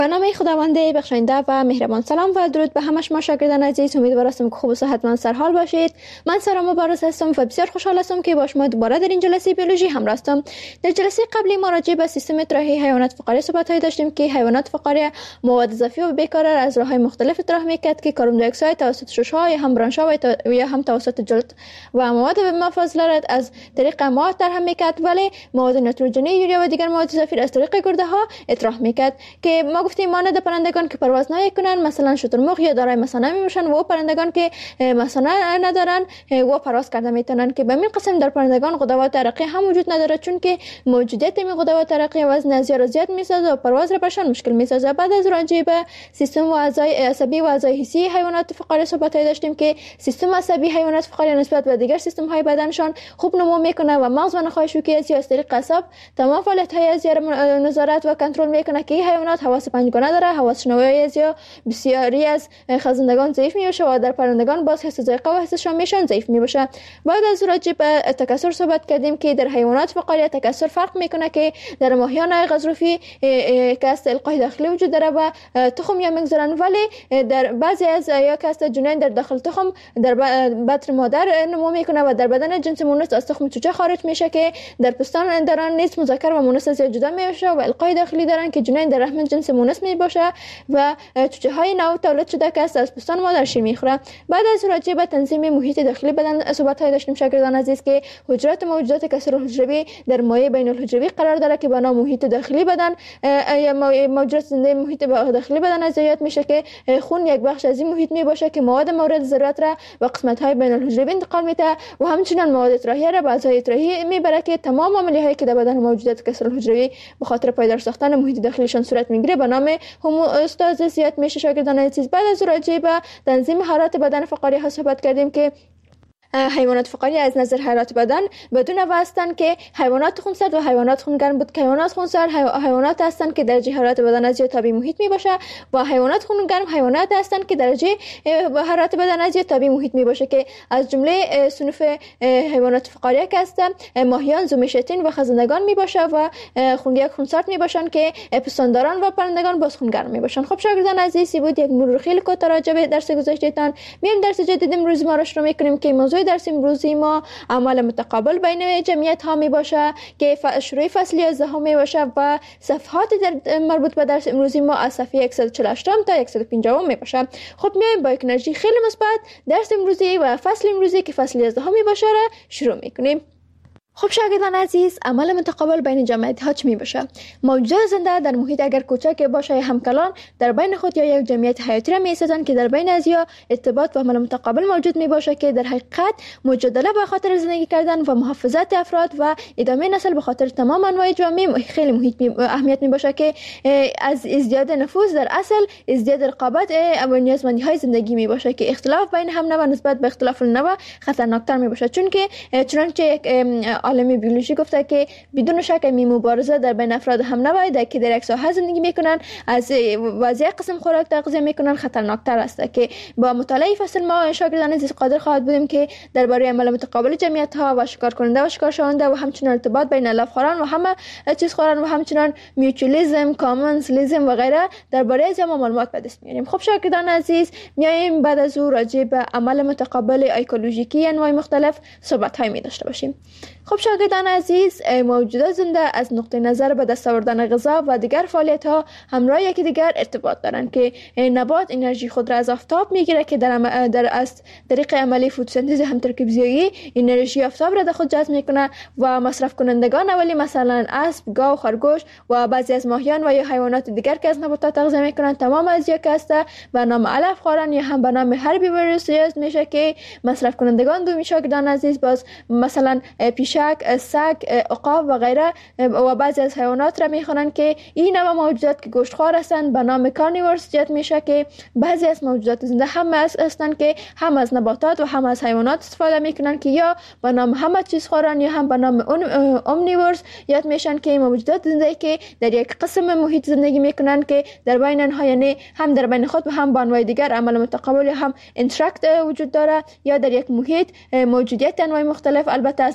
به نام خداوند بخشنده و مهربان. سلام و درود به همه شما شاگردان عزیز. امیدوارم که خوب و صحتمند سرحال باشید. من سارا مبارز هستم و بسیار خوشحال هستم که با شما دوباره در این جلسه بیولوژی همراه هستم. در جلسه قبلی ما راجع به سیستم اطراحی حیوانات فقاری صحبت داشتیم که حیوانات فقاری مواد اضافی و بیکرار از راه‌های مختلف اطراح می‌کرد که کربن دی اکساید توسط شش‌ها یا هم برانش‌ها یا هم توسط جلد و مواد مفاضلات از طریق مواد در هم می‌کرد، ولی مواد نیتروژنی، یوریا و دیگر مواد اضافی از طریق گرده‌ها اطراح می‌کرد که ما گفتیم مانند پرندگان که پرواز نمی‌کنن، مثلا شترمرغ یا دارای مثانه می‌باشن و پرندگان که مثانه ندارن و پرواز کرده میتونن، که به این قسم در پرندگان غدوات عرقی هم وجود نداره، چون که موجودیت این غدوات عرقی وزن زیاد میسازه و پرواز را برشان مشکل میسازه. بعد از راجع به سیستم و اعضای عصبی و اعضای حسی حیوانات فقاری صحبت داشتیم که سیستم عصبی حیوانات فقاری نسبت به دیگر سیستم های بدنشان خوب نمو میکنه و مغز و نخاع شوکی از طریق اعصاب تمام فعالیت های از نظارت و کنترل میکنه که این حیوانات حواس پنجگانه داره. حواس شنوایی از بسیاری از خزندگان ضعیف میشه و در پرندگان باز حس ذائقه و حس شمیشان ضعیف میشه. بعد از راجع به تکثر صحبت کردیم که در حیوانات فقاری تکثر فرق میکنه که در ماهیان غضروفی که است القای داخلی وجود داره و تخم یا میگذارن، ولی در بعضی از یا که است جنین در داخل تخم در بطن مادر نمو میکنه و در بدن جنس مونس از تخم چوچه خارج میشه که در پستان دارن نیز مذکر و مونس از جدا میشه و القای داخلی دارن که جنین در رحم جنس مونس میباشه و چوچه های نو تولد شده که از پستان مادر شیر میخوره. بعد از راجع به تنظیم محیط داخلی بدن صحبت های داشتیم شاگردان عزیز که حجرات موجودات کثیرالحجروی در مایع بین الحجروی قرار داره که بنا محیط داخلی بدن یا موجودات زنده محیط داخلی بدن ازیات میشه که خون یک بخش از این محیط می که مواد مورد ضرورت را و قسمت های بین الحجروی انتقال میده و همچنین مواد اطراحی را به اعضای اطراحی میبره که تمام عملیه هایی که در بدن موجودات کثیرالحجروی به خاطر پایدار ساختن محیط داخلیشان صورت میگیره به نام هوموستازیس میشه شاگردان عزیز. بعد از راجع به تنظیم حرارت بدن فقاری ها صحبت کردیم که حیوانات فقاری از نظر حرارت بدن بدون هستند که حیوانات خونسرد و حیوانات خونگرم بود که حیوانات خونسرد حیوانات هستند که درجه حرارت بدن از تابع محیط می باشه و حیوانات خونگرم حیوانات هستند که درجه حرارت بدن از تابع محیط می باشه که از جمله صنف حیوانات فقاری که هستند ماهیان، زومشتین و خزندگان می باشه و خونسرد می باشن که پستانداران و پرندگان باز خونگرم می باشن. خب شاگردان عزیز، بود یک مرور خیلی کوتاه راجع به درس گذشتهتان. میایم درس جدید امروز ما را شروع می‌کنیم که موضوع درس امروزی ما عمل متقابل بین جمعیت ها می باشه که شروع فصلی 11 می باشه و صفحات در مربوط به درس امروزی ما از صفحه 148 تا 150 می باشه. خب میایم با یک انرژی خیلی مثبت درس امروزی و فصل امروزی که فصل 11 می باشه را شروع میکنیم. خب شاگردان عزیز، عمل متقابل بین جمعیت ها چی می باشه؟ موجودات زنده در محیط اگر کوچک باشه یا همکلان در بین خود یا یک جمعیت حیاتی را می سازند که در بین از یا ارتباط و عمل متقابل موجود می باشه که در حقیقت مجادله به خاطر زندگی کردن و محافظت افراد و ادامه نسل به خاطر تمام انواع جامعه خیلی اهمیت می باشه که از ازدیاد نفوذ در اصل ازدیاد رقابت و نیازمندی های زندگی می باشه که اختلاف بین هم نوع نسبت به اختلاف النوع خطرناکتر می باشه، چون که چنانچه یک عالم بیولوژی گفته که بدون شک می مبارزه در بین افراد هم نوع که در یک ساحه زندگی میکنن از وضعیت قسم خوراک تغذیه میکنن خطرناکتر است که با مطالعه فصل ما شاگردان عزیز قادر خواهد بودیم که درباره عمل متقابل جمعیت ها و شکار کننده و شکار شونده و همچنین ارتباط بین علفخواران و همه چیز خواران و همچنین میوچولیسم، کامنسلیسم و غیره درباره از ما معلومات به دست میاریم. خب شاگردان عزیز، میایم بعد از او راجع به عمل متقابل ایکولوژیکی انواع مختلف صحبت های می داشته باشیم. خب شاگردان عزیز، موجودات زنده از نقطه نظر به دست آوردن غذا و دیگر فعالیت ها همراه یکی دیگر ارتباط دارند که نبات انرژی خود را از آفتاب میگیره که در از طریق عملی فتوسنتز همترکیب زیایی انرژی آفتاب را در خود جذب میکنه و مصرف کنندگان اولی مثلا اسب، گاو، خرگوش و بعضی از ماهیان و یا حیوانات دیگر که از نباتات تغذیه میکنن تمام از یک است و نام علف خوارن یا هم به نام هربیورس میشه که مصرف کنندگان دومی شاگردان عزیز باز مثلا پیشک، سگ، عقاب و غیره و بعضی از حیوانات را میخوانند که این نوع موجودات که گوشتخوار هستند به نام کارنیورس جت میشه که بعضی از موجودات زنده هم هستند که هم از نباتات و هم از حیوانات استفاده میکنن که یا به نام همه چیز خورن یا هم به نام اومنیورس یاد میشن که موجودات زنده که در یک قسم محیط زندگی میکنن که در بین آنها یعنی هم در بین خود و هم با انواع دیگر عمل متقابل هم اینتراکت وجود داره یا در یک محیط موجودیت انواع مختلف البته از نظر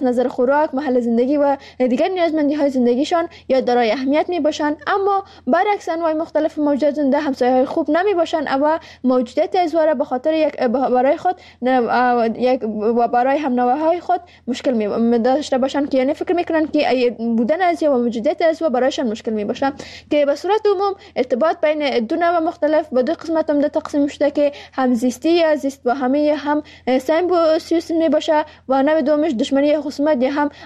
خوراک، محل زندگی و دیگر نیازمندی های زندگیشان یا دارای اهمیت می باشند، اما برعکس انواع مختلف موجودات زنده همسایه های خوب نمی باشند و موجودات ازواره به خاطر برای خود و برای هم نوع‌های خود مشکل می داشته باشند، که یعنی فکر میکنن که بودن ازیا و موجودات ازوا برایشان مشکل می باشه، که به صورت عموم ارتباط بین دو نوع مختلف به دو قسمت عمده تقسیم شده که همزیستی یا زیست با همه یا هم سایمبیوسیس می باشه و نوع دومش دشمنی یا خصومت یا هم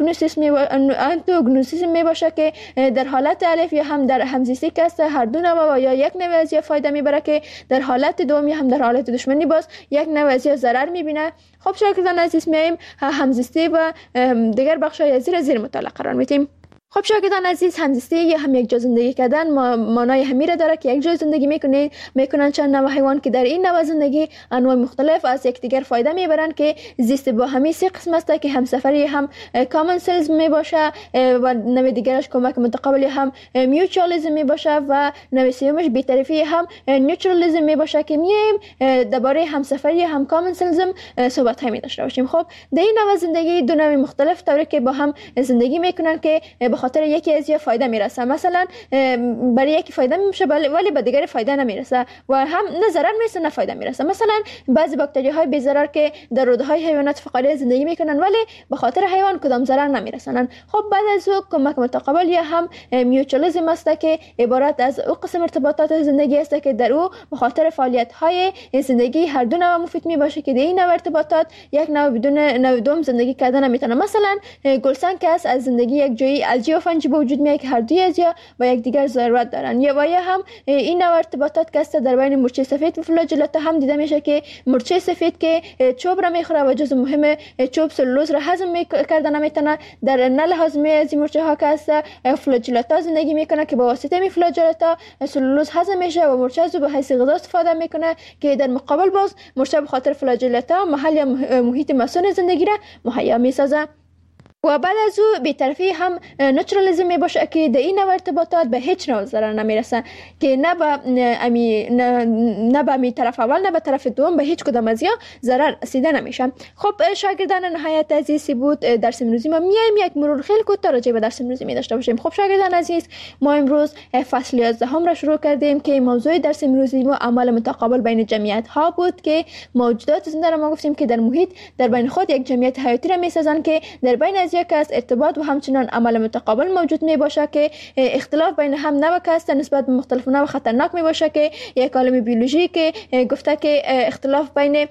آنتاگونیسیسم می باشه، که در حالت الف یا هم در همزیستی که است هر دو نوع و یا یک نوع ازیا فایده میبره، که در حالت دوم یا هم در حالت دشمنی باز یک نوع ازیا ضرر میبینه. خب شاگردان عزیز، میایم همزیستی و دیگر بخش‌های زیر مطالعه قرار میدیم. خب شاگردان عزیز، همزیستی یا هم یک جا زندگی کردن معنای همین را داره که یک جا زندگی میکنن چند نوع حیوان که در این نوع زندگی انواع مختلف از یکدیگر فایده میبرن، که زیست با همی سه قسم است که همسفری هم کامن سلز می باشه و نوع دیگرش کمک متقابل هم میوچوالیسم می باشه و نوع سومش بی‌طرفی هم نیوترالیسم می باشه، که میایم درباره همسفری هم کامن سلزم صحبت همی داشته باشیم. خب در این نوع زندگی دو نوع مختلف طوری که با هم زندگی میکنن که خاطر یکی از یا فایده میرسه، مثلا برای یکی فایده میشه ولی به دیگری فایده نمیرسه و هم نه ضرر میرسه نه فایده میرسه. مثلا بعضی باکتری های بی ضرر که در روده های حیوانات فقاریه زندگی میکنن ولی به خاطر حیوان کدام ضرر نمیرسنن. خب بعد از او کمک متقابل یا هم میوچوالیسم است که عبارت از او قسم ارتباطات زندگی است که در او به خاطر فعالیت های زندگی هر دو نوع مفید می باشه، که در این نوع ارتباطات یک نوع بدون نوع دوم زندگی کردن نمیتونه. مثلا گلسنگ که از زندگی یک جوی الجی و فنجی به وجود میاد که هر دوی از یا یک دیگر ضرورت دارن، یا هم این نوع ارتباطات که در بین مرچه سفید و فلاجلات هم دیده میشه که مرچه سفید که چوب را میخوره و جزء مهم چوب سلولوز را هضم کردن نمیتونه، در نل هضمی از مرچه ها که فلاجلات زندگی میکنه که با واسطه می فلاجلات سلولوز هضم میشه و مرچه از به حیث غذا استفاده میکنه، که در مقابل باز مرچه به خاطر فلاجلات محل یا محیط مسون زندگی را مهیا میسازه. و بعد از او بی‌طرفی هم نیوترالیسم می باشه که در این نوع ارتباطات به هیچ نوع ضرر نمیرسه، که نه به می طرف اول نه به طرف دوم به هیچ کدام از یا ضرر رسیده نمیشه. خب شاگردان نهایت عزیزی بود درس امروزی ما. میایم یک مرور خیلی کوتاه راجع به درس امروزی می داشته باشیم. خب شاگردان عزیز، ما امروز فصل 11 را شروع کردیم که موضوع درس امروزی ما عمل متقابل بین جمعیت ها بود، که موجودات زنده را ما گفتیم که در محیط در بین خود یک جمعیت حیاتی را میسازن، که در بین یک است ارتباط و همچنان عمل متقابل موجود می باشه، که اختلاف بین هم نوع است نسبت به مختلف نوع خطرناک می باشه، که یک عالم بیولوژی که گفته که اختلاف بین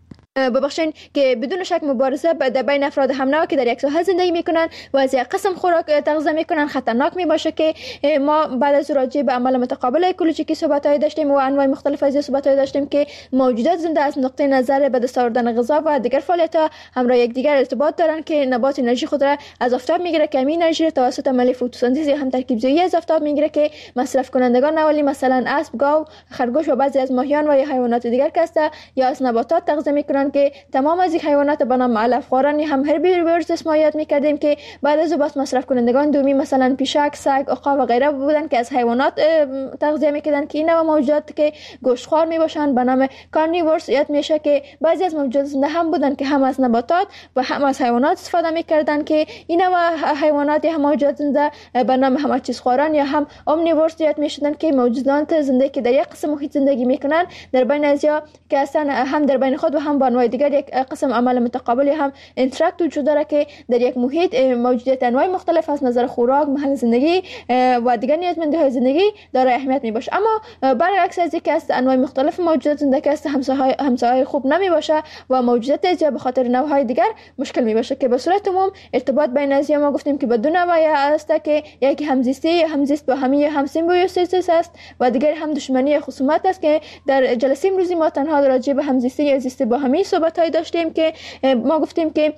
ببخشین که بدون شک مبارزه بین افراد هم نوع که در یک ساحه زندگی میکنن و از یک قسم خوراک تغذیه میکنن خطرناک می باشه، که ما بعد از راجع به عمل متقابل اکولوژیکی صحبت‌های داشتیم و انواع مختلف از صحبت‌های داشتیم که موجودات زنده از نقطه نظر به دست آوردن غذا و دیگر فعالیت‌ها همراه یکدیگر ارتباط دارن، که نبات انرژی خود را از آفتاب میگیره، که این انرژی توسط عمل فتوسنتز هم ترکیب زایی از آفتاب میگیره، که مصرف کنندگان اولی مثلا اسب، گاو، خرگوش و بعضی از ماهیان و حیوانات دیگر که یا از نباتات تغذیه میکنن، که تمام از این حیوانات به نام علف خواران هم هربیورز اسمایت میکردیم، که بعد از بس مصرف کنندگان دومی مثلا پیشک، سگ، عقاب و غیره بودن که از حیوانات تغذیه میکردن، که این نوع موجودات که گوشتخوار میباشن به نام کارنیورس یاد میشه، که بعضی از موجودات زنده هم بودن که هم از نباتات و هم از حیوانات استفاده میکردن، که این نوع حیوانات یا موجودات زنده به نام همه چیز خواران یا هم اومنیورس یاد میشدن، که موجودات زنده که در یک قسم محیط زندگی میکنن در بین ازیا که اصلا هم در بین خود و هم با انواع دیگر یک قسم عمل متقابل هم اینتراکت وجود داره، که در یک محیط موجودیت انواع مختلف از نظر خوراک، محل زندگی و دیگر نیازمندی های زندگی داره اهمیت می باشه. اما برعکس از اینکه است انواع مختلف موجودات زنده که است همسایه خوب نمی باشه و موجودات ازیا به خاطر نوع های دیگر مشکل می باشه، که به صورت عموم ارتباط بین ازیا ما گفتیم که به دو نوع است، که یکی همزیست با همی هم سیمبیوسیس است و دیگر هم دشمنی یا خصومت است، که در جلسه امروزی ما تنها راجع به همزیستی یا زیست با همی صحبت های داشتیم، که ما گفتیم که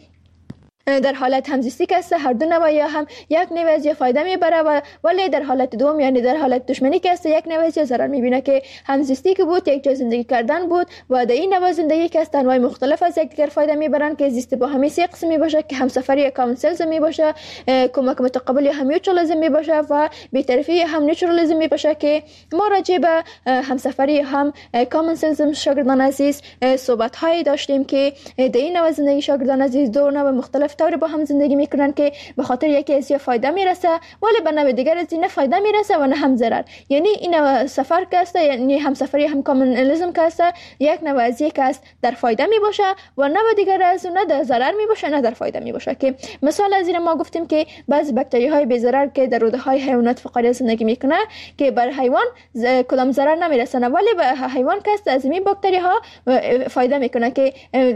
در حالت همزیستی که است هر دو نوع یا هم یک نوع از فایده میبره و ولی در حالت دوم یعنی در حالت دشمنی که است یک نوع از ضرر میبینه، که همزیستی که بود یک جای زندگی کردن بود و در این نوع زندگی که است انواع مختلف از یکدیگر فایده میبرن، که زیست با همی سه قسم میباشه، که همسفری یا کامن سلز میباشه، کمک متقابل یا هم میوچوالیسم میباشه و بی‌طرفی هم نیوترالیسم میباشه، که ما راجع به همسفری هم کامن سلز شاگردان عزیز صحبت هایی داشتیم، که در این نوع زندگی شاگردان عزیز دو نوع مختلف طور با هم زندگی میکنن که به خاطر یکی از فایده میرسه ولی به نوع دیگر از این فایده میرسه و نه هم ضرر. یعنی این سفر که است، یعنی هم سفری هم کامونالیسم که است، یک نوع از یک است در فایده می باشه و نوع دیگر از نه در ضرر می باشه نه در فایده می باشه. که مثال از این ما گفتیم که بعضی باکتری های بی ضرر که در روده های حیوانات فقاریه زندگی میکنه که بر حیوان کدام ضرر نمیرسه ولی به حیوان که است از این باکتری ها فایده میکنه که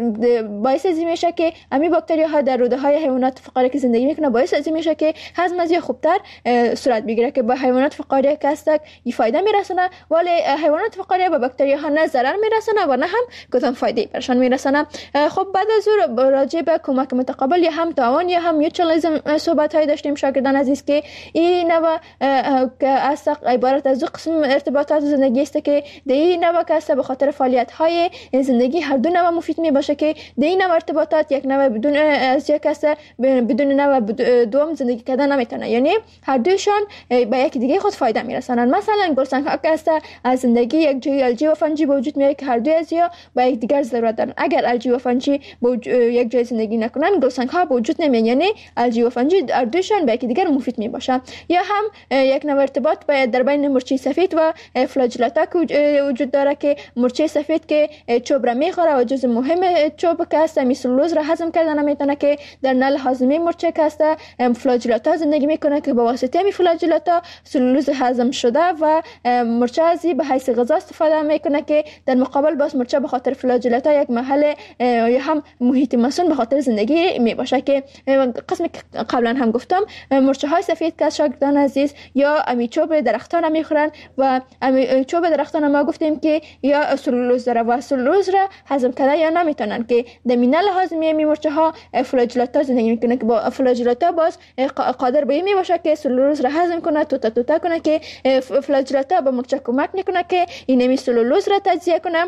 باعث از این میشه که همین باکتری ها در روده های حیوانات فقاریه که زندگی میکنه باعث از این میشه که هضم از خوبتر صورت بگیره که به حیوانات فقاریه که است این فایده میرسونه ولی حیوانات فقاریه به باکتری ها نه ضرر میرسونه و نه هم کدام فایده برشان میرسونه. خب بعد از اون راجع به کمک متقابل یا هم تعاون یا هم میوچوالیسم صحبت های داشتیم شاگردان عزیز که این نوع که است عبارت از دو قسم ارتباطات زندگی است که در این نوع که است به خاطر فعالیت های زندگی هر دو نوع مفید می باشه که در این نوع ارتباطات یک نوع بدون از یک است بدون نوع دوم زندگی کردن نمیتونه، یعنی هر دوشان به یک دیگه خود فایده میرسونن. مثلا گلسنگ ها که است از زندگی یک جای الجی و فنجی به وجود میاد که هر دوی از یا به یک دیگر ضرورت دارن. اگر الجی و فنجی یک جای زندگی نکنن گلسنگ ها به وجود نمیان، یعنی الجی و فنجی هر دوشان به یک دیگر مفید می باشن. یا هم یک نوع ارتباط در بین مرچه سفید و فلاجلاتا که وجود داره که مرچه سفید که چوب را میخوره و جزء مهم چوب که است سلولوز را هضم کردن نمیتونه که در نل هاضمه مرچه که است فلاجلاتا زندگی میکنه که با واسطه همین فلاجلاتا سلولوز هضم شده و مرچه ازی به حیث غذا استفاده میکنه که در مقابل باز مرچه به خاطر فلاجلاتا یک محل یا هم محیط مسون به خاطر زندگی می باشه که قسم قبلا هم گفتم مرچه های سفید که شاگردان عزیز یا امی چوب درختان میخورن و امی چوب درختان ما گفتیم که یا سلولوز داره و سلولوز را هضم کنه یا نمیتونن که در مینل هاضمه می مرچه ها فلاجلاتا زندگی میکنه که با فلاجلاتا باز قادر به این می باشه که سلولوز را هضم کنه توتا کنه که فلاجلاتا به مرچه کمک میکنه که اینمی سلولوز را تجزیه کنه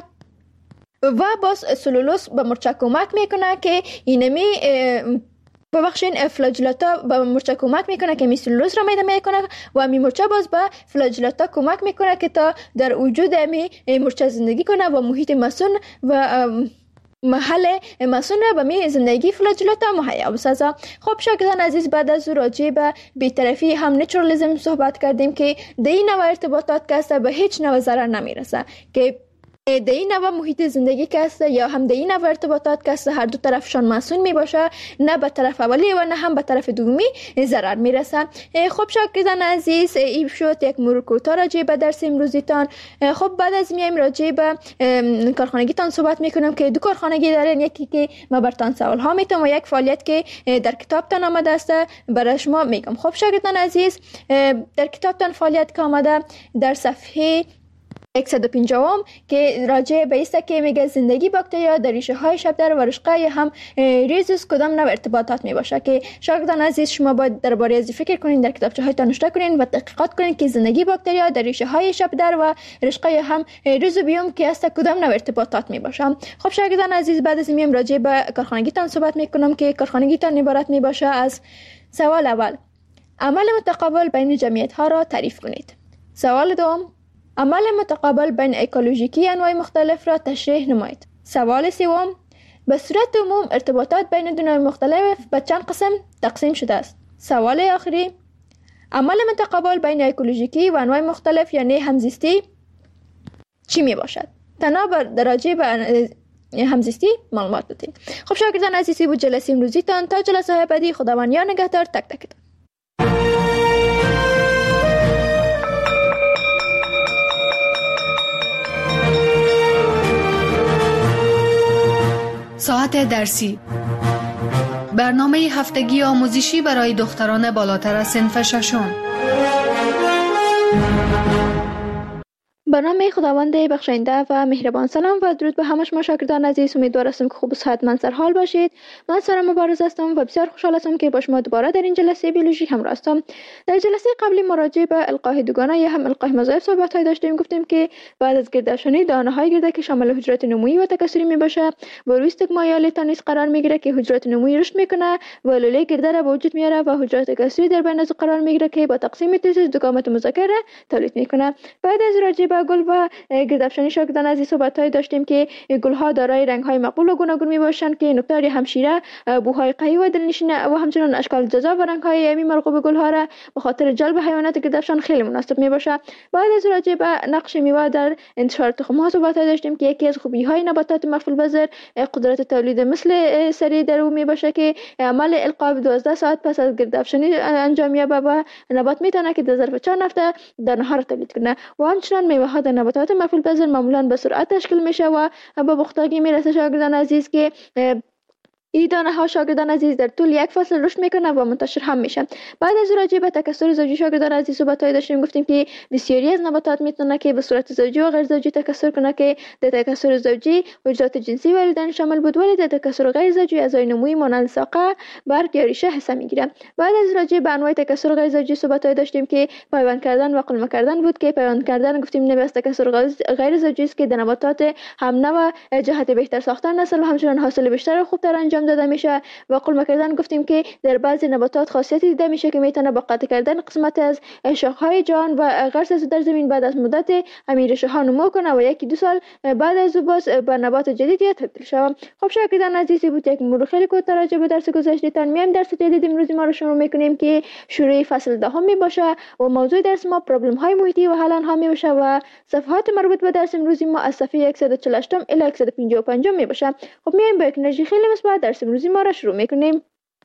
و باز سلولوز به مرچه کمک میکنه که اینمی ببخشین فلاجلاتا به مرچه کمک میکنه که سلولوز را میده میکنه و می مرچه باز به فلاجلاتا کمک میکنه که تا در وجود می مرچه زندگی کنه و محیط مسون و محل مسون به می زندگی فلاجلاتا مهیا بسازه. خب شاگردان عزیز بعد از راجع به بی‌طرفی هم نیچرالیسم صحبت کردیم که در این نوع ارتباطات که است به هیچ نوع ضرر نمیرسه که در این نوع محیط زندگی که است یا هم در این نوع ارتباطات که است هر دو طرفشان مسئول می باشه، نه به طرف اولی و نه هم به طرف دومی ضرر می رسه. خب شاگردان عزیز این شد یک مرور کوتاه راجع به درس امروزیتان. خب بعد از میایم راجع به کارخانگیتان صحبت میکنم که دو کارخانگی دارین، یکی که ما برتان سوال ها میتونم و یک فعالیت که در کتابتان آمده است برای شما میگم. خب شاگردان عزیز در کتابتان فعالیت که آمده در صفحه 150 که راجع به است که میگه زندگی باکتریا در ریشه های شبدر و رشقه یا هم ریزوس کدام نوع ارتباطات می باشه که شاگردان عزیز شما باید درباره از فکر کنین، در کتابچه هایتان نوشته کنین و تحقیقات کنین که زندگی باکتریا در ریشه های شبدر و رشقه یا هم ریزوبیوم که است کدام نوع ارتباطات می باشه. خب شاگردان عزیز بعد از میم راجع به کارخانگیتان صحبت میکنم که کارخانگیتان عبارت می باشه از سوال اول عمل متقابل بین جمعیت ها را تعریف کنید. سوال دوم عمل متقابل بین اکولوژیکی انواع مختلف را تشریح نمایید. سوال سوم به صورت عموم ارتباطات بین دو نوع مختلف به چند قسم تقسیم شده است. سوال آخری عمل متقابل بین اکولوژیکی و انواع مختلف یعنی همزیستی چی می باشد؟ تنها راجع به همزیستی معلومات دادیم. خب شاگردان عزیزی بود جلسه امروزیتان. تا جلسه بعدی خداوند یار نگهدار تک تکتان. ساعت درسی برنامه هفتگی آموزشی برای دختران بالاتر از صنف ششم. برنامه خداوند بخشنده و مهربان. سلام و درود به همه شما شاگردان عزیز. امیدوار هستم که خوب و صحتمند سر حال باشید. من سارا مبارز هستم و بسیار خوشحال هستم که با شما دوباره در این جلسه بیولوژی همراه هستم. در جلسه قبلی مراجعه به القاح دوگانه یا هم القاح مضاعف صحبت داشتیم. گفتیم که بعد از گردشانی دانه های گرده که شامل حجرات نمویی و تکثری می باشه و روی استگما یا لیتانیس قرار میگیره که حجرات نمویی رشد میکنه و لوله گرده را به وجود میاره و حجرات تکثری در بین از قرار میگیره که با تقسیم تیزیس دو گامت مذکر تولید میکنه. بعد از راجع به گل و گردافشانی شاگردان عزیز صحبت‌های داشتیم که گل‌ها دارای رنگ‌های مقبول و گوناگون میباشند که نکته همشیره بوهای قوی و دلنشین و همچنان اشکال جذاب و رنگ‌های مرغوب گل‌ها را به خاطر جلب حیوانات گردافشان خیلی مناسب میباشه. بعد از راجع به نقش میوه در انتشار تخم‌ها صحبت‌های داشتیم که یکی از خوبی‌های نباتات مفعول پذیر قدرت تولید مثل سریع در او میباشه که عمل القاء 12 ساعت پس از گردافشانی انجام یابه و نبات میتونه که در ظرف 4 هفته دانه‌ها را تولید کنه. و همچنان میوه‌ها در نباتات مفعول پذیر معمولاً به سرعت تشکیل میشه و به پختگی میرسه شاگردان عزیز که این دانه ها شاگردان عزیز در طول یک فصل رشد میکنه و منتشر هم میشه. بعد از راجع به تکثر زوجی شاگردان عزیز صحبت‌های داشتیم، گفتیم که بسیاری از نباتات میتونه که به صورت زوجی و غیر زوجی تکثر کنه که در تکثر زوجی حجرات جنسی والدین شامل بود، ولی در تکثر غیر زوجی اعضای نمویی مانند ساقه، برگ یا ریشه حصه میگیره. بعد از راجع به انواع تکثر غیر زوجی صحبت‌های داشتیم که پیوند کردن و قلمه کردن بود که پیوند کردن گفتیم نوع از تکثر غیر زوجی است که در نباتات هم نوع جهت بهتر ساختن نسل و همچنین حاصل بیشتر و خوبتر انجام داده میشه. و قلمه کردن گفتیم که در بعضی نباتات خاصیتی دیده میشه که میتونه با قطع کردن قسمت از شاخهای جان و غرس از در زمین بعد از مدت همین ریشه ها نمو کنه و 1-2 سال بعد از باز به نبات جدیدی تبدیل شود. خب شاگردان عزیز، بود یک مرور خیلی کوتاه راجع به درس گذشته‌تان. میایم درس جدید امروزی ما رو شروع میکنیم که شروع فصل دهم میباشه و موضوع درس ما پرابلم های محیطی و حل آنها میباشه و صفحات مربوط به درس امروزی ما از صفحه 148 الی 155 میباشه. خب میایم با یک انرژی خیلی مثبت درس امروزی ما را شروع میکنیم.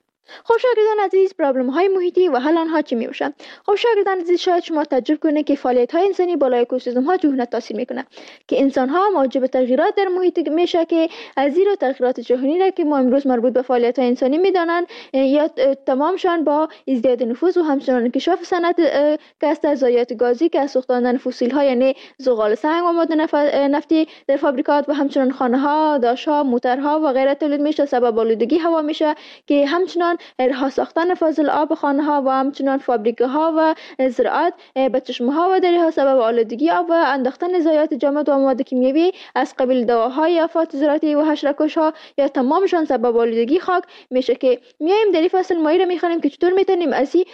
خب شاگردان عزیز، پرابلم های محیطی و حل آنها چی میباشن؟ خب شاگردان عزیز، شاید شما تعجب کنید که فعالیت های انسانی بالای اکوسیستم ها چگونه تاثیر میکنه که انسان ها موجب تغییرات در محیط میشه که از زیرا تغییرات جهانی را که ما امروز مربوط به فعالیت های انسانی میدانند یا تمامشان با ازدیاد نفوذ و همچنان انکشاف صنعت کسب ضایعات گازی که از سوختاندن فسیل ها یعنی زغال سنگ و ماده نفتی در فابریکات و همچنان خانه ها، داش ها، موترها و غیره تولید میشه، سبب آلودگی هوا میشه که همچنان رها ساختن فاضل آب خانه ها و همچنان فابریکه ها و زراعت به چشمه ها و دریاها سبب آلودگی آب و انداختن ضایعات جامد و مواد کیمیایی از قبیل دواهای آفات زراعتی و حشره‌کش ها یا تمامشان سبب آلودگی خاک میشه که میایم در این فصل مایی را میخوانیم که چطور میتونیم از این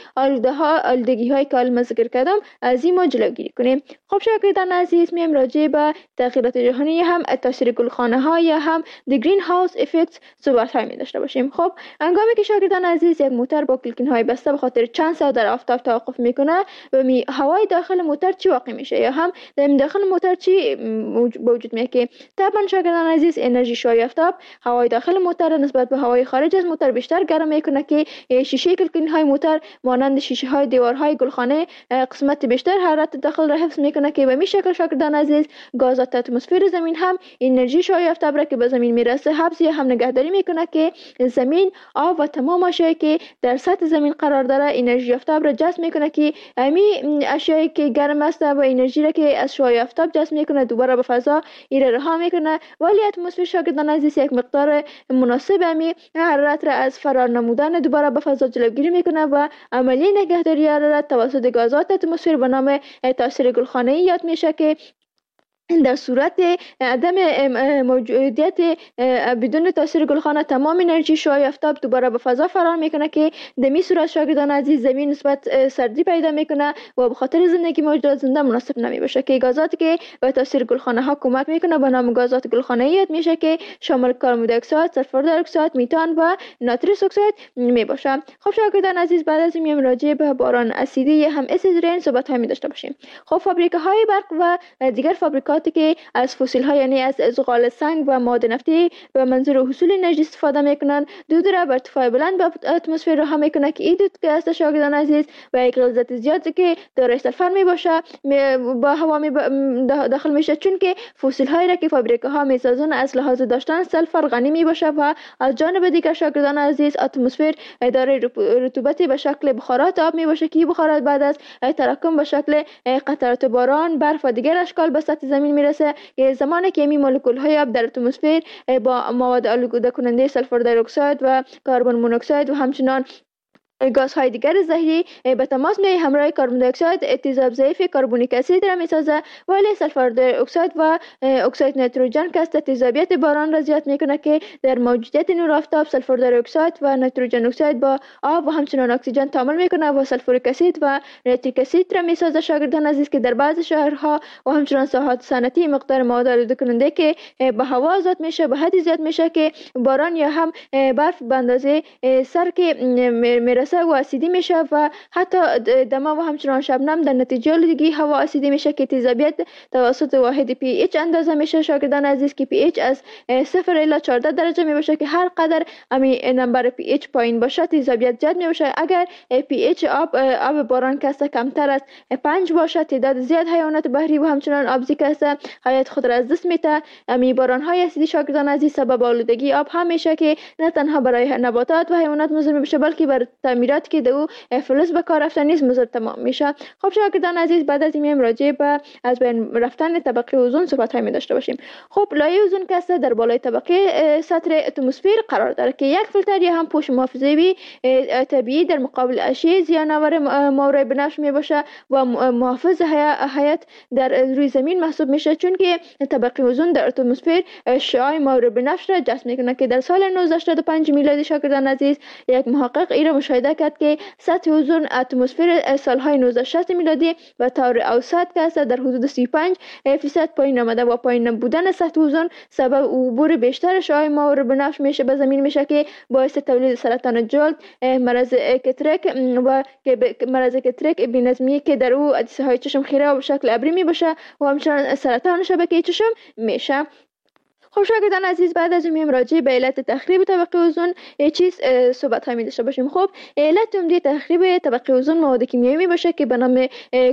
آلودگی های که الان ذکر کردم از این ما جلوگیری کنیم. خب شاگردان عزیز، میایم راجع به تغییرات جهانی هم تاثیر گلخانه ها یا هم the greenhouse effect صحبت های می داشته باشیم. خب هنگامی که شاگردان عزیز یک موتور با کلکین های بسته به خاطر چند ساعت در آفتاب توقف میکنه و هوای داخل موتور چی واقع میشه یا هم در داخل موتور چی وجود میاد که طبعا شاگردان عزیز انرژی شعاع آفتاب هوای داخل موتور نسبت به هوای خارج از موتور بیشتر گرم میکنه که شیشه کلکین های موتور مانند شیشه های دیوارهای گلخانه قسمت بیشتر حرارت داخل را حفظ میکنه که به این شکل شاگردان عزیز گازات اتمسفر زمین هم انرژی شعاع آفتاب را که به زمین میرسه حفظ یا هم نگهداری میکنه که زمین آب و تمام اشیایی که در سطح زمین قرار داره انرژی آفتاب را جذب میکنه که همین اشیایی که گرم است و انرژی را که از شعاع آفتاب جذب میکنه دوباره به فضا ایره رها میکنه، ولی اتمسفر شاگردان عزیز یک مقدار مناسب همین حرارت را از فرار نمودن دوباره به فضا جلوگیری میکنه و عملی نگهداری حرارت توسط گازات اتمسفر به نام تاثیر گلخانه‌ای یاد میشه که در صورت عدم موجودیت بدون تاثیر گلخانه تمام انرژی شعاع آفتاب دوباره به فضا فرار میکنه که در این صورت شاگردان عزیز زمین نسبت سردی پیدا میکنه و به خاطر زندگی موجودات زنده مناسب نمیباشه که گازاتی که به تاثیر گلخانه ها کمک میکنه به نام گازات گلخانه‌ای یاد میشه که شامل کربن دی اکساید، سلفر دی اکساید، میتان و نایترس اکساید میباشه. خب شاگردان عزیز، بعد از این راجع به باران اسیدی هم اسید رین صحبت ها می داشته باشیم. خب فابریکه های برق و دیگر فابریکات که از فسیل ها یعنی از زغال سنگ و ماده نفتی به منظور حصول انرژی استفاده میکنن دود را به ارتفاع بلند به اتمسفر رها میکنه که این دود که است شاگردان عزیز و یک غلظت زیاد که دارای سلفر میباشه با هوا داخل میشه، چون که فسیل هایی را که فابریکه ها میسازن از لحاظ داشتن سلفر غنی میباشه و از جانب دیگر شاگردان عزیز اتمسفر دارای رطوبتی به شکل بخارات آب میباشه که بخارات بعد از تراکم به شکل قطرات باران، برف و دیگر اشکال به سطح زمین میرسه که زمانی که این مولکول های آب در اتمسفر با مواد آلوده کننده سلفر دی اکساید و کربن مونوکساید و همچنان گازهای دیگر زهری به تماس می همراه کربن دی اکساید تیزاب ضعیف کربونیک اسید را می سازد، ولی سلفر دی اکساید و اکساید نیتروژن که است تیزابیت باران را زیاد می کند که در موجودیت نور آفتاب سلفر دی اکساید و نیتروژن اکساید با آب و همچنین اکسیژن تعامل می کند و سلفوریک اسید و نیتریک اسید را می سازد. شاگردان عزیز که در بعض شهرها و همچنین ساحات صنعتی مقدار مواد آلوده کننده که به هوا آزاد میشه به حدی زیاد میشه که باران یا هم برف به اندازه سر که میرسه و اسیدی میشه و حتی دما و همچنان شبنم در نتیجه آلودگی هوا اسیدی میشه که تیزابیت توسط واحد پی ایچ اندازه میشه. شاگردان عزیز که پی ایچ از 0 الی 14 درجه می باشه که هر قدر امی نمبر پی ایچ پایین باشه تیزابیت زیاد می باشه. اگر پی ایچ آب باران که کمتر از 5 باشه تعداد زیاد حیوانات بحری و همچنان آبزی که حیات خود را از دست میده. امی باران های اسیدی شاگردان عزیز سبب آلودگی آب هم میشه که نه تنها برای نباتات و حیوانات مضر میشه بلکه بر تعمیرات که دو فلز به کار رفته نیست مضر تمام میشه. خب شاگردان عزیز بعد از این راجع به از بین رفتن طبقه اوزون صحبت های می داشته باشیم. خب لایه اوزون که در بالای طبقه سطح اتمسفر قرار داره که یک فیلتر یا هم پوش محافظه‌ای طبیعی در مقابل اشعه زیان‌آور مورد بنفش می باشه و محافظ حیات در روی زمین محسوب میشه، چون که طبقه اوزون در اتمسفر شعاع مورد بنفش را جذب میکنه که در سال 1985 میلادی شاگردان عزیز یک محقق این را مشاهده کرد که سطح اوزون اتمسفر سالهای 1960 میلادی و طور اوسط که است در حدود 35% پایین آمده و پایین بودن سطح اوزون سبب عبور بیشتر شعاع مورد بنفش میشه به زمین میشه که باعث تولید سرطان جلد، مرض کترک و مرض کترک بی‌نظمی که در او عدسه های چشم خیره و به شکل ابری می باشه و همچنان سرطان شبکه چشم میشه. خب شاگردان عزیز بعد از این راجع به علت تخریب طبقه اوزون چیز صحبت می داشته باشیم. خب علت عمده تخریب طبقه اوزون مواد کیمیایی می باشه که به نام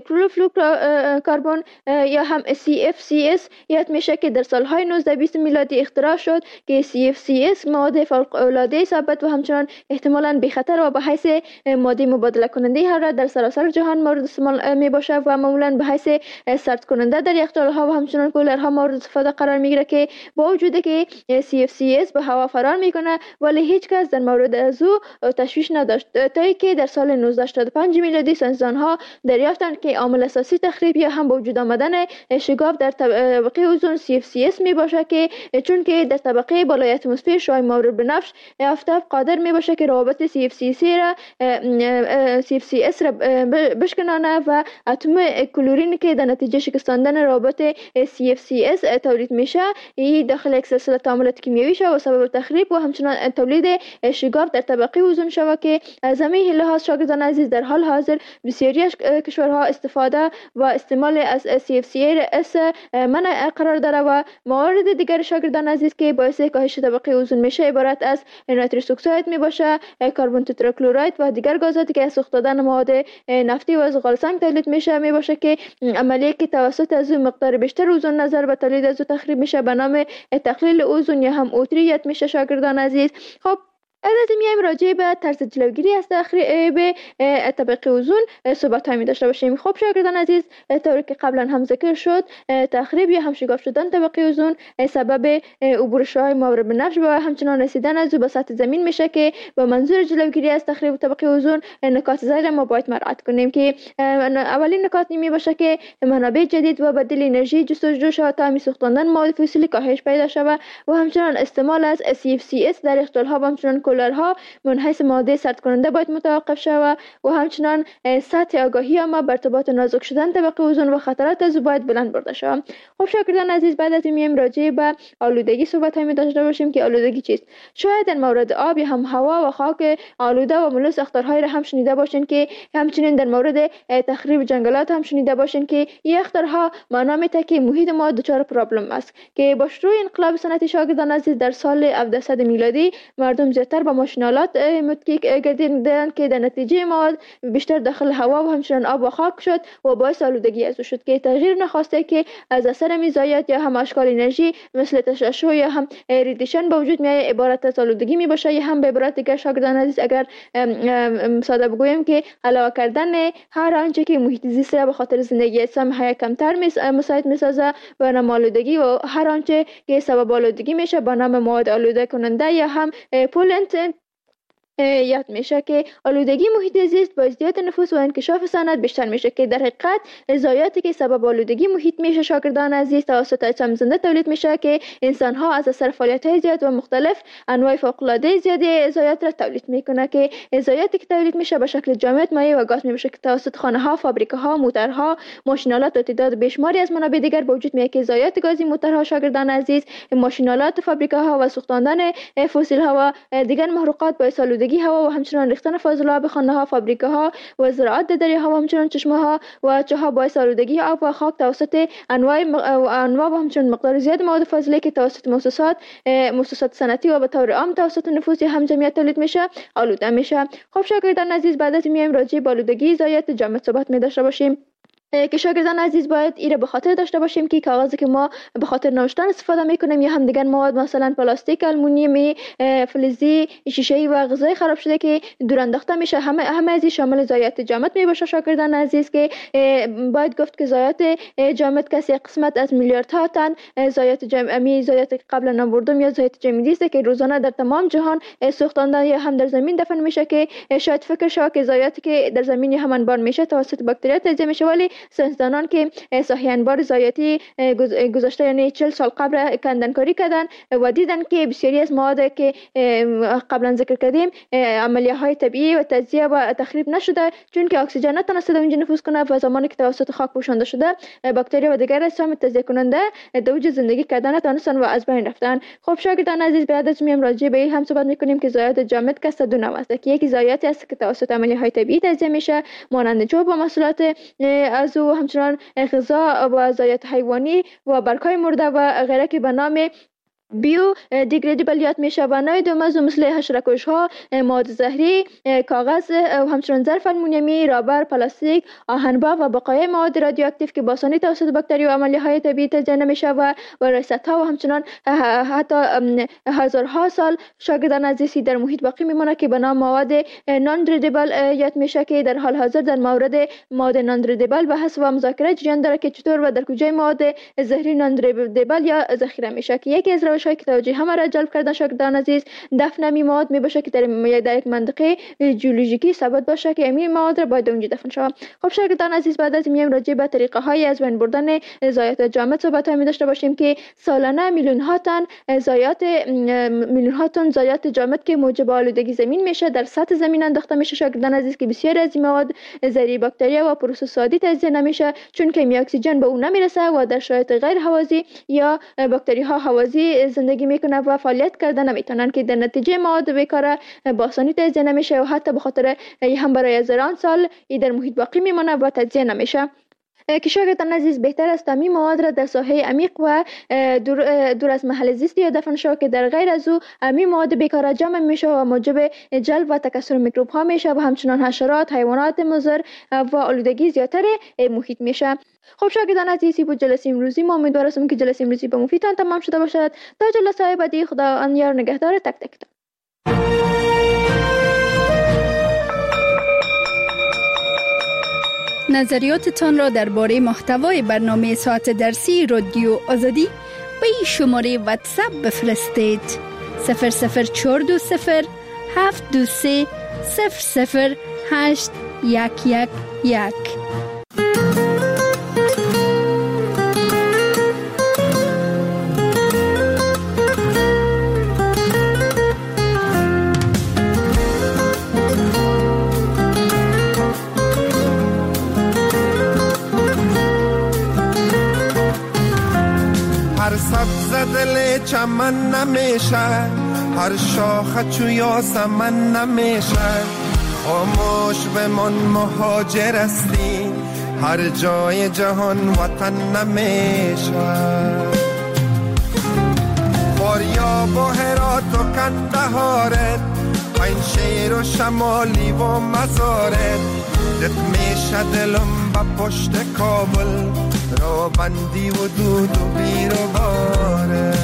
کلوروفلوروکاربن یا هم CFCS یاد میشه که در سالهای 1920 میلادی اختراع شد که CFCS مواد فوق العاده ثابت و همچنان احتمالاً بی خطر و به حیث ماده مبادله کننده حرارت در سراسر جهان مورد استعمال می باشه و معمولاً به حیث سرد کننده در یخچال‌ها و همچنان کولرها مورد استفاده قرار میگیره که با وجود که CFCS به هوا فرار میکنه ولی هیچ کس در مورد از او تشویش نداشت تا اینکه در سال 1985 میلادی ساینسدانها دریافتند که عامل اساسی تخریب یا هم به وجود آمدن شگاف در طبقه اوزون CFCS می باشه که چون که در طبقه بالای اتمسفر شعاع مورد بنفش آفتاب قادر می باشه که روابط CFCS را بشکنانه و اتم کلورین که در نتیجه شکستاندن روابط CFCS تولید میشه این داخل یک سلسله تعاملات کیمیایی شود و سبب تخریب و همچنان تولید شگاف در طبقه اوزون شود که از همین لحاظ شاگردان عزیز در حال حاضر بسیاری از کشورها استفاده و استعمال از CFCS منع قرار داره و موارد دیگر شاگردان عزیز که باعث کاهش طبقه اوزون میشه عبارت از نیتریک اکساید می باشه، کربن تتراکلراید و دیگر گازاتی که از سوخت دادن مواد نفتی و زغال سنگ تولید میشه می باشه که عملیه که توسط از مقدار بیشتر اوزون نظر به تولید از تخریب میشه به نام تقلیل اوزون یا هم اوتریت میشه شاگردان عزیز. خب از میایم راجع به طرز جلوگیری از تخریب طبقه اوزون صحبت می داشته باشیم. خب شاگردان عزیز طوری که قبلا هم ذکر شد تخریب یا هم شگاف شدن طبقه اوزون سبب عبور شعاع مورد بنفش و همچنان رسیدن از او به سطح زمین میشه که با منظور جلوگیری از تخریب طبقه اوزون نکات زیر ما باید مراعات کنیم که اولین نکات می باشه که منابع جدید و بدیل انرژی جستجو شود تا سوختاندن مواد فسیلی کاهش پیدا شود و همچنان استعمال از CFCS در یخچال‌ها و همچنان کولرها من حیث ماده سرد کننده باید متوقف شود و همچنان سطح آگاهی ما بر ارتباط نازک شدن طبقه اوزون و خطرات از باید بلند برده شود. خب شاگردان عزیز بعد از این راجع به آلودگی صحبت می داشته باشیم که آلودگی چیست. شاید در مورد آب هم هوا و خاک آلوده و ملوث اخطارهای را هم شنیده باشین که همچنین در مورد تخریب جنگلات هم شنیده باشین که این اخطارها معنا میده که محیط ما دچار پرابلم است که با شروع انقلاب صنعتی شاگردان عزیز در سال 1700 میلادی مردم زیادتر با ماشینالات متکی گردیدند که در نتیجه مواد بیشتر داخل هوا و همچنین آب و خاک شد و باعث آلودگی از او شد که تغییر نخواسته که از اثر میزایات یا هم اشکال انرژی مثل تشعشع یا هم ریدیشن به وجود میاد عبارت از آلودگی می باشه یا هم به عبارت دیگر شاگردان عزیز اگر ساده بگویم که علاوه کردن هر آنچه که محیط زیست را به خاطر زندگی انسان حیا کمتر مساعد میسازه به نام آلودگی و هر آنچه که سبب آلودگی میشه به نام مواد آلوده کننده یا هم پولنت یاد میشه که آلودگی محیط زیست با ازدیاد نفوس و انکشاف صنعت بیشتر میشه که در حقیقت ضایعاتی که سبب آلودگی محیط میشه شاگردان عزیز توسط اجسام زنده تولید میشه که انسان ها از اثر فعالیت‌های زیاد و مختلف انواع فوق‌العاده زیادی ضایعات را تولید میکنه که ضایعاتی که تولید میشه به شکل جامد مایع و گاز میشه که توسط خانه‌ها، فابریکه‌ها، موتورها، ماشین‌آلات و تعداد بیشماری از منابع دیگر به وجود میاد که ضایعات گازی موتورها شاگردان عزیز، ماشین‌آلات، فابریکه‌ها و سوختاندن فسیل‌ها و دیگر محروقات باعث آلودگی هوا و همچنین ریختن فاضلاب خانه‌ها، فابریکه‌ها و زراعت در دریاها و همچنین چشمه‌ها و چاه‌ها باعث آلودگی آب و خاک توسط انواع و همچنین مقدار زیاد مواد فاضله که توسط مؤسسات صنعتی و به طور عام توسط نفوس هم جمعیت تولید میشه آلوده میشه. خب شاگردان عزیز بعد از میایم راجع به آلودگی ضایعات جامد صحبت می داشته باشیم که شاگردان عزیز باید ایره به خاطر داشته باشیم که کاغذی که ما به خاطر نوشتن استفاده میکنیم یا هم دیگر مواد مثلا پلاستیک، آلومینیومی، فلزی، شیشه‌ای و غذای خراب شده که دور انداخته میشه همه از این شامل ضایعات جامد میباشه شاگردان عزیز که باید گفت که ضایعات جامد کسی قسمت از میلیاردها تن ضایعات قبلا نبردم یا ضایعات جمعی است که روزانه در تمام جهان سوختانده یا هم در زمین دفن میشه که شاید فکر شما که ضایعاتی که در زمین یا هم انبار میشه توسط باکتریا تجزیه میشه ولی ساینسدانان که صحیح انبار ضایعاتی گذشته یعنی 40 سال قبل کندنکاری کردن و دیدن که بسیاری از مواد که قبلا ذکر کردیم عملیه های طبیعی و تجزیه و تخریب نشده چون که اکسیژن نتونسته در اونجا نفوذ کنه و زمانی که توسط خاک پوشانده شده باکتریا و دیگر اجسام تجزیه کننده در وجود زندگی کردن نتونستن و از بین رفتن. خب شاگردان عزیز بعد از میام راجع به هم صحبت میکنیم که ضایعات جامد که دو نوع است که یکی ضایعاتی است که توسط عملیه های طبیعی تجزیه میشه مانند چوب و محصولات از و همچنان غذا و ضایعات حیوانی و برگ‌های مرده و غیره که به نام بیو دیگریدیبل یاد میشه و نوع دوم مثل حشره‌کش ها، مواد زهری، کاغذ و همچنین ظرف آلومینیومی، رابر، پلاستیک، آهن‌باف و بقایای مواد رادیواکتیو که با آسانی توسط باکتری و عملیه‌های طبیعی تجزیه نمیشه و رئیست‌ها و همچنین حتی هزارها سال شاگردان عزیزی در محیط باقی میمونه که به نام مواد نان دیگریدیبل یاد میشه که در حال حاضر در مورد مواد نان دیگریدیبل بحث و مذاکره جریان داره که چطور و در کجای مواد زهری نان دیگریدیبل یا ذخیره میشه که یکی از روش‌های که توجه همه را جلب کردن شاگردان عزیز دفن می مواد می باشه که در یک منطقه ژئولوژیکی ثابت باشه که این مواد را باید اونجا دفن شود. خب شاگردان عزیز بعد از میایم راجع به طریقه های از بین بردن ضایعات جامد صحبت می داشته باشیم که سالانه میلیون ها تن ضایعات جامد که موجب آلودگی زمین میشه در سطح زمین انداخته میشه شاگردان عزیز که بسیار از این مواد ذریع باکتریا و پروسس عادی تجزیه نمیشه چون کمی اکسیژن به اون نمیرسه و در شرایط غیر هوازی یا باکتری ها هوازی زندگی میکنه و فعالیت کردن نمیتونن که در نتیجه مواد بیکاره با آسانی تجزیه نمیشه و حتی به خاطر هم برای هزاران سال در محیط باقی میمونه و تجزیه نمیشه. که شاگردان عزیز بهتر است این مواد را در ساحه عمیق و دور از محل زیست یا دفن شود که در غیر از او این مواد بیکاره جمع میشه و موجب جلب و تکثر میکروب ها میشه و همچنان حشرات، حیوانات مضر و آلودگی زیادتر محیط میشه. خب شاگردان عزیزی بود جلسه امروزی ما امیدوارم که جلسه امروزی به مفیدتان تمام شده باشد. تا جلسه بعدی خدا یار نگهدار تک تک. نظریاتتان را درباره محتوای برنامه ساعت درسی رادیو آزادی به این شماره واتساپ بفرستید 00420 723 00811. هر سبز دل چمن نمیشه، هر شاخه چو یاسمن نمیشه. خاموش بمان مهاجر هستی، هر جای جهان وطن نمیشه. فاریاب و هرات و کندهارت، پنشیر و شمالی و مزارت. دت میشه دلم با پشت کابل، رو بندی و دود و بیر و باره.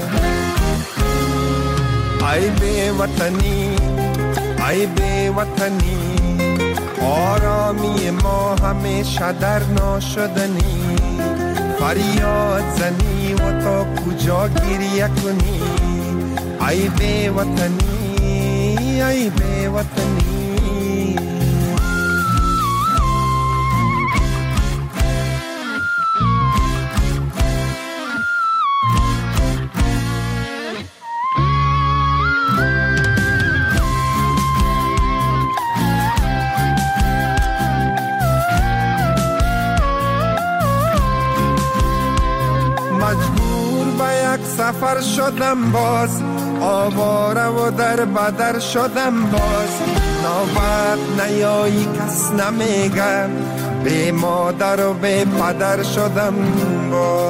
ای بی وطنی، ای بی وطنی، آرامی ما همیشه در ناشدنی. فریاد زنی و تا کجا گریه کنی، ای بی وطنی. ای بی وطنی. مجبور به یک سفر شدم باز، آواره و در بدر شدم باز. نوبت نیایی کس نمیگه، بی مادر و بی پدر شدم باز.